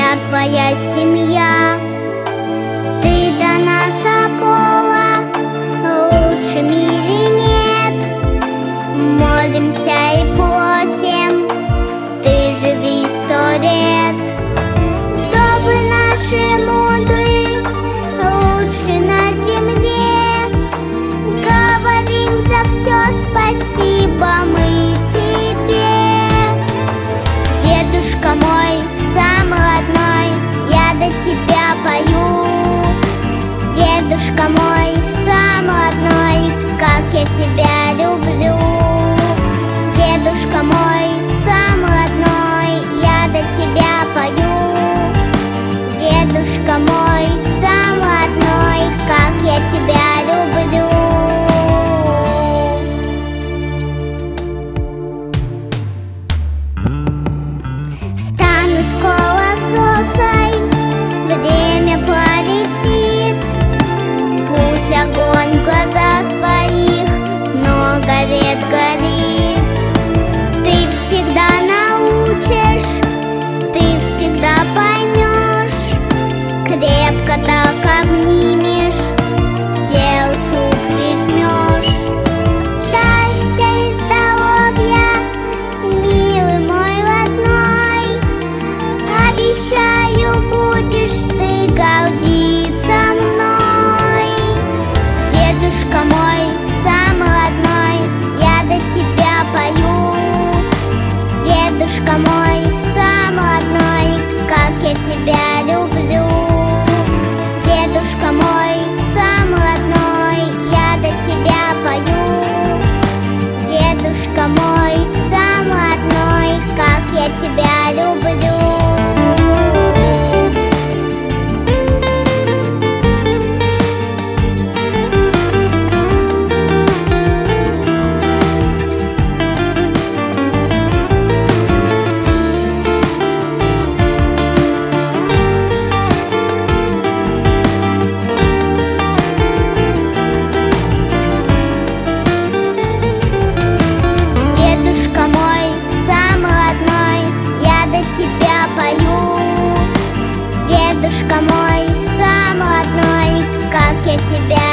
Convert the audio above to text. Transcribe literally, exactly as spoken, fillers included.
вся твоя семья. Ты до нас Аполло, лучше в мире нет. Молимся и просим, ты живи сто лет. Добры наши мудрые, лучше на земле. Говорим за все спасибо мы тебе. Дедушка мой, самый родной, я до тебя пою. Дедушка мой, самый родной, как я тебя люблю. Дедушка мой, самый родной, я до тебя пою. Дедушка мой, самый родной, как я тебя люблю. Стану скоро взрослой, время полетит. Пусть огонь в глазах твоих много лет горит. Ты всегда научишь, ты всегда поймешь, крепко так обнимешь, сердцу прижмешь. Счастья и здоровья, милый мой родной, обещаю, будешь ты гордиться мной. Дедушка мой, самый родной, я до тебя пою. Дедушка мой, самый родной, как я тебя люблю. Дедушка мой, самый родной, я до тебя пою. Дедушка мой, самый родной, как я тебя люблю. Дедушка мой, самый родной, я до тебя пою. Дедушка мой, самый родной, как я тебя